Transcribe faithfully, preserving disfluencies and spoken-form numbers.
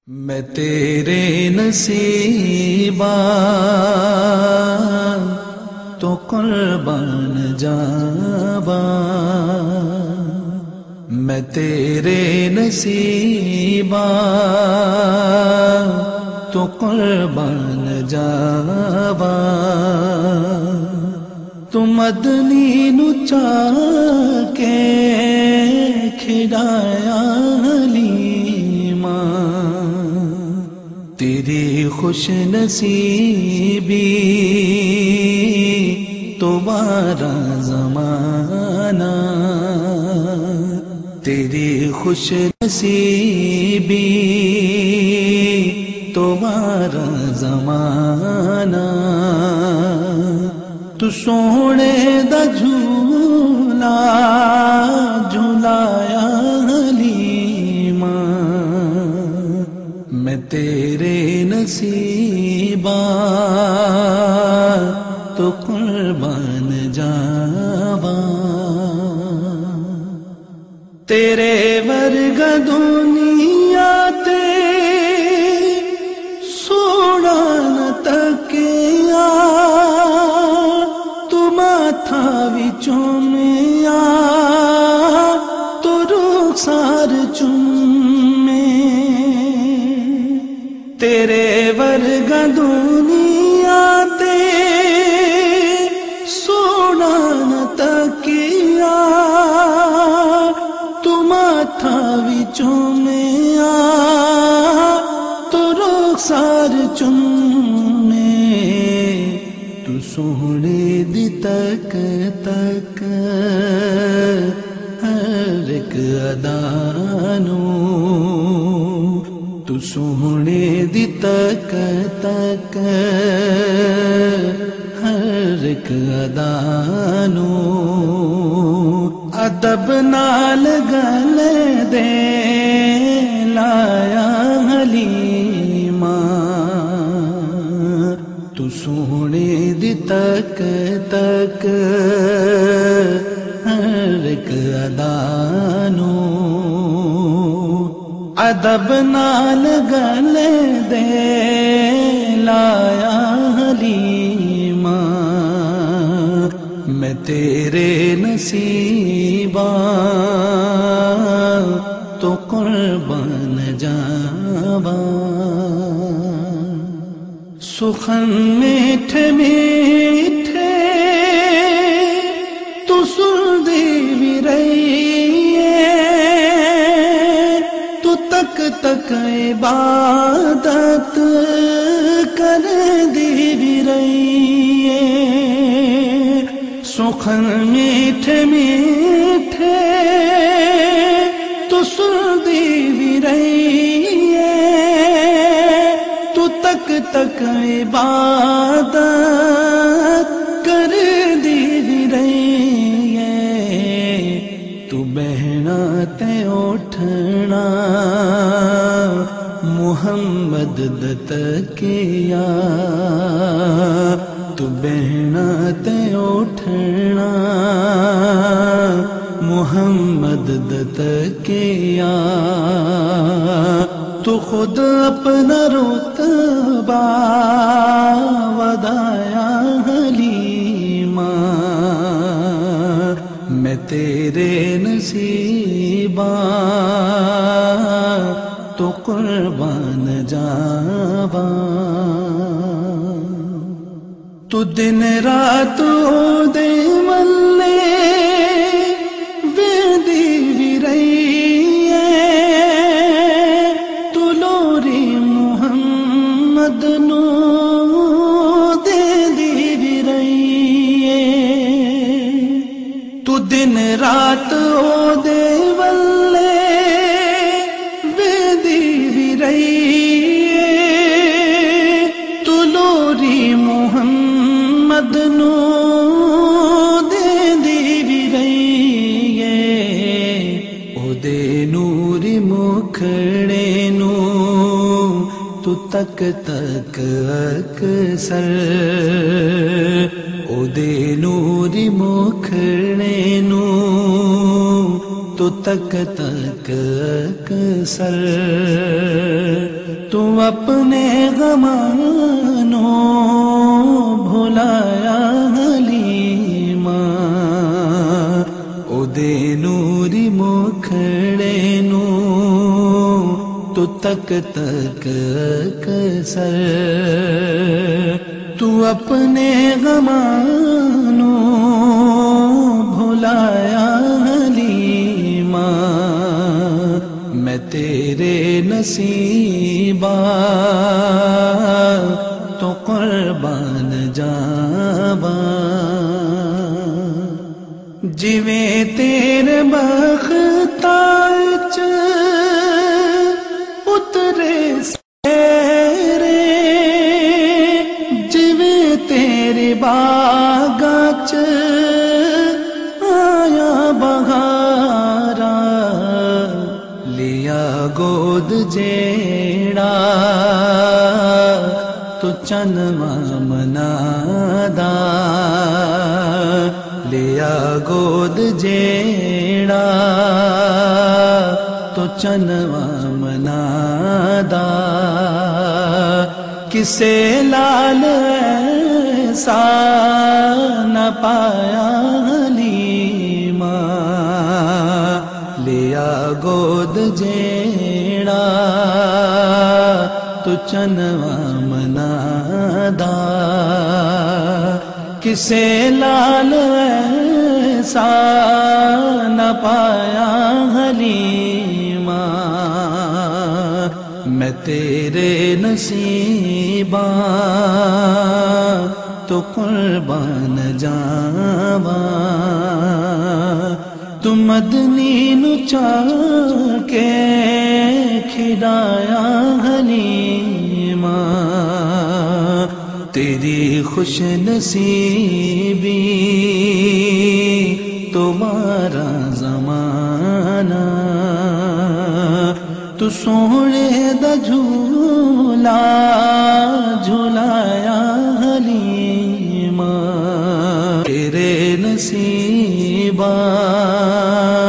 میں تیرے نصیبا تو قربان جاوا، میں تیرے نصیبا تو قربان جاوا، تو مدنی نو چاہ کے کھڑایا حلیمہ، تیری خوش نصیبی تمہارا زمانہ، تیری خوش نصیبی تمہارا زمانہ، تو سونے دا جھولا جھولایا حلیمہ، میں تیرے نصیبا تو قربان جاوا، تیرے ورگا دنیا تے سونا نہ تکیا، تو ماتھا وچوں میا تو رخسار چومے، تیرے ورگا دنیا تے سونا نہ تکیا، تو ماتھا وچوں میا تو رخسار چومے، تو سونے دی تک تک ہر ایک ادا نو، تو سونے دی تک تک ہر ایک ادا نو، ادب نال گل دے لایا حلیمہ، تو سونے دی تک تک ہر ایک ادا نو، ادب نال گل دے لایا حلیمہ، میں تیرے نصیبا تو قربان جاوا، سخن میٹھے میٹھے تو سردی بھی رہی ہے، تو تک تک عبادت کر دی بھی رہی ہے، سخن میٹھے میٹھے تو سردی بھی رہی ہے، تو تک تک عبادت کر دی بھی رہی ہے، تو بہنا تے اٹھنا محمد دتکیا، تو بہنا تے اٹھنا محمد دتکیا، تو خود اپنا رتبہ ودایا حلیمہ، میں تیرے نصیبا تو قربان جاوا، تو دن رات دے ملے ویندی بھی رہی ہے، تو لوری محمد نو دے دی بھی رہی ہے، تو دن رات دے ولے ویندی بھی رہی ہے، تو لوری محمد نو دے دی بھی رہی ہے، او دے نوری مکھڑے نو تو تک تک اکثر، او دے نوری مکھڑے نو تو تک تک اکثر، اپنے غمانوں بھلایا حلیمہ او دے نوری مکھڑے نو تو تک تک کسر تو اپنے غمانوں بھلایا حلیمہ میں تیرے نصیبہ تو قربان جاواں جویں تیرے بختاں وچ اترے سیرے جویں تیرے باغاں وچ آیا بہارا لیا گود جیڑا تو چنواں منادا لیا گود جیڑا تو چنواں منادا کسے لال ایسا نہ پایا حلیمہ لیا گود جیڑا تو چنواں منادا کسے لال ایسا نہ پایا حلیمہ میں تیرے نصیبہ تو قربان جاواں تو مدنی نو چاہ کے کھلایا حلیمہ تیری خوش نصیبی تمہارا زمانہ تو سونے دا جھولا جھولایا حلیمہ تیرے نصیبہ